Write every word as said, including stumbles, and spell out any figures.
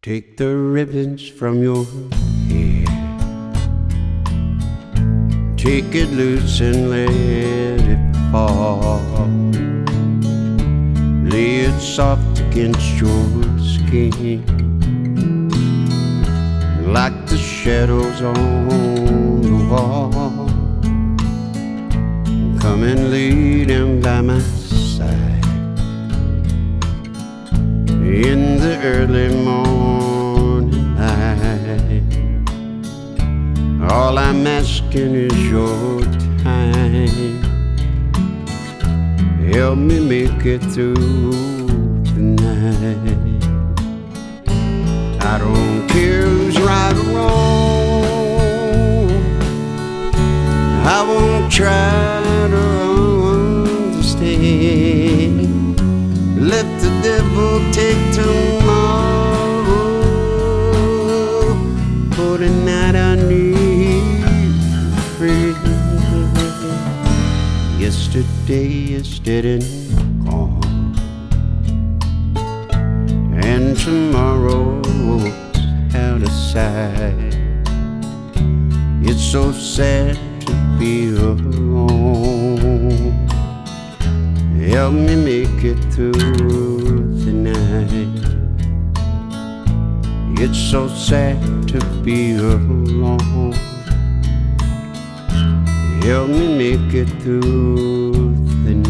Take the ribbons from your hair, take it loose and let it fall. Lay it soft against your skin, like the shadows on the wall. Come and lay down by my side in the early morning light. All I'm asking is your time. Help me make it through the night. I don't care who's right or wrong, I won't try to understand. Let the devil take tomorrow. For tonight I need a friend. Yesterday is dead and gone, and tomorrow's out of sight. It's so sad to be alone. Help me make it through the night. It's so sad to be alone. Help me make it through the night.